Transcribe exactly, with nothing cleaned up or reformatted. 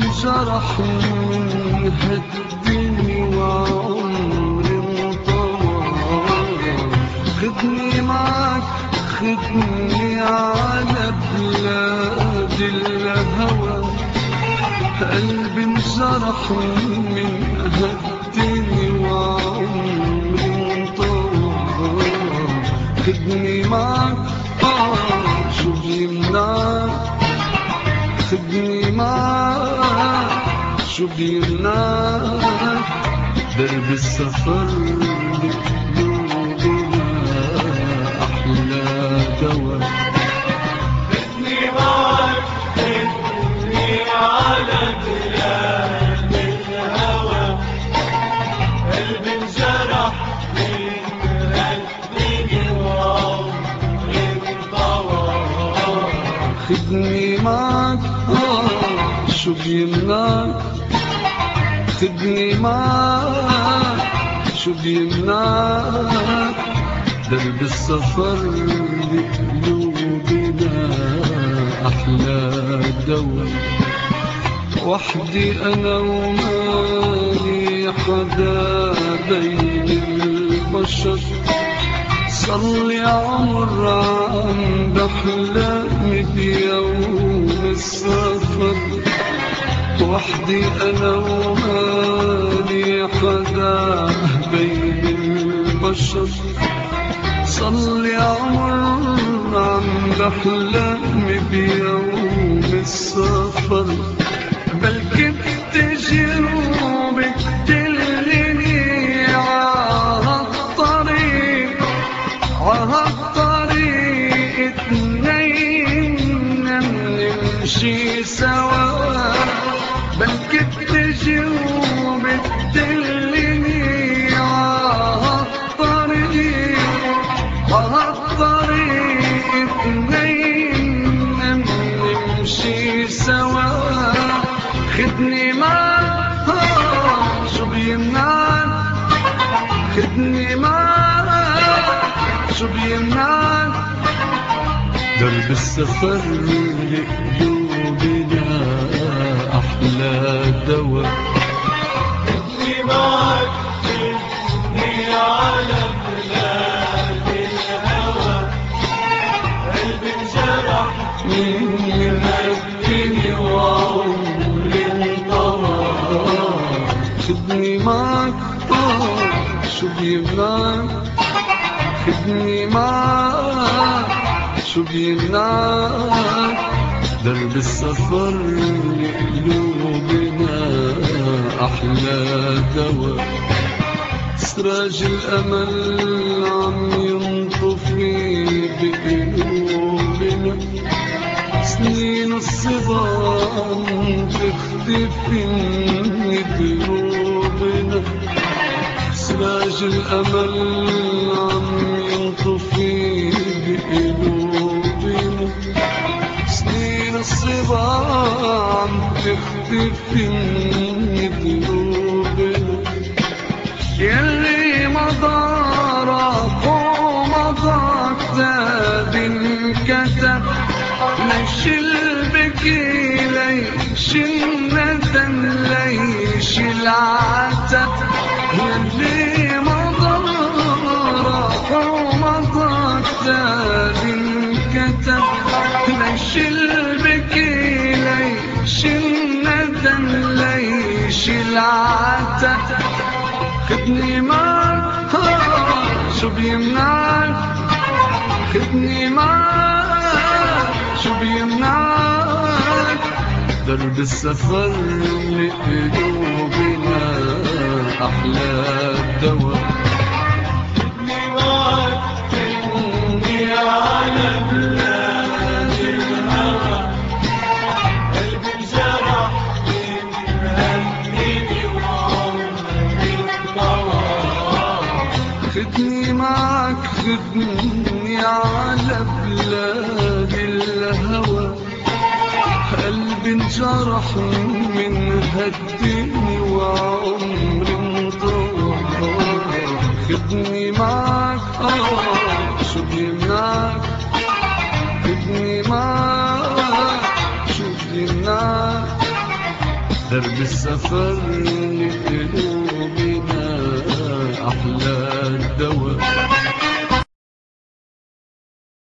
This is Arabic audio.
انجرح من هالدنيا وعمري انطوى. خدني معك خدني على بلاد الهوى، قلبي انجرح من هالدنيا وعمري انطوى. خدني معك آه شو بيمنعك، خدني معك شو بيمنعك، درب السفر بقلوبنا أحلى دوا. خدني معك خدني على بلاد الهوى، قلبي انجرح من هالدنيا وعمري انطوى. خدني معك آه شو بيمنعك، خدني معك شو بيمنعك، درب السفر بقلوبنا أحلى دوا. وحدي أنا ومالي حدا بين البشر، صلي عمر عم بحلم بيوم السفر. وحدي أنا ومالي حدا بين البشر، صلي عمر عم بحلم بيوم السفر. بلكي بتجربك تلغيني عالطريق، عالطريق اتنين نمشي سوا. بلكي بتجربك تلغيني عالطريق، عالطريق اتنين نمشي سوا. خدني معك شو بيمنعك، خدني معك شو بيمنعك، درب السفر لقلوبنا أحلى دوا. خدني معك خدني على بلاد الهوى، قلبي انجرح من هالدنيا وعمري انطوى. خدني معك آه شو بيمنعك، خدني معك شو بيمنعك، درب السفر لقلوبنا أحلى دوا. سراج الأمل عم ينطفي بقلوبنا، سنين الصبا عم تختفي من دروبنا. سراج الأمل عم ينطفي بقلوبنا، سنين الصبا عم تختفي من دروبنا. يلي مضارك ومضى كتاب انكتب، ليش البكي ليش الندم ليش العتب. يلي مضارك ومضى كتاب انكتب، ليش البكي ليش الندم ليش العتب. خدني معك شو بيمنعك، خدني معك شو بيمنعك، درب السفر لقلوبنا أحلى دوا. خدني معك خدني على بلاد الهوى، قلبي انجرح من هالدنيا وعمري انطوى. خدني معك خدني على بلاد الهوى، قلبي انجرح من هالدنيا وعمري انطوى. خدني معك آه شو بيمنعك، خدني معك شو بيمنعك، درب السفر لقلوبنا أحلى الدواء.